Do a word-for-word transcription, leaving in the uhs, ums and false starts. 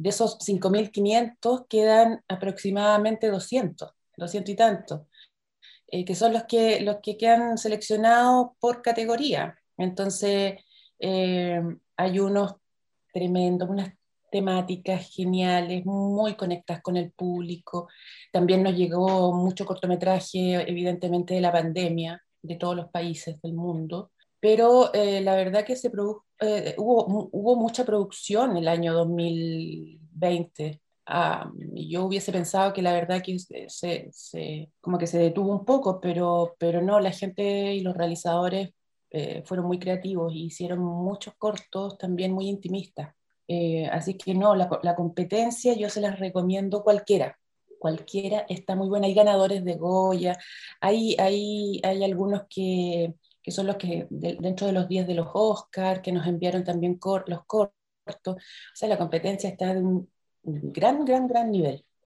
de esos cinco mil quinientos quedan aproximadamente doscientos, doscientos y tantos, eh, que son los que, los que quedan seleccionados por categoría. Entonces, eh, hay unos tremendos, unas temáticas geniales, muy conectadas con el público. También nos llegó mucho cortometraje, evidentemente, de la pandemia, de todos los países del mundo. Pero eh, la verdad que se produ eh, hubo, hubo mucha producción el año dos mil veinte. Ah, yo hubiese pensado que la verdad que se, se- se- como que se detuvo un poco, pero, pero no, la gente y los realizadores eh, fueron muy creativos y hicieron muchos cortos también muy intimistas. Eh, así que no, la, la competencia yo se las recomiendo cualquiera. Cualquiera está muy buena. Hay ganadores de Goya, hay, hay, hay algunos que, que son los que de- dentro de los diez de los Oscar, que nos enviaron también cor- los cortos. O sea, la competencia está de un gran, gran, gran nivel.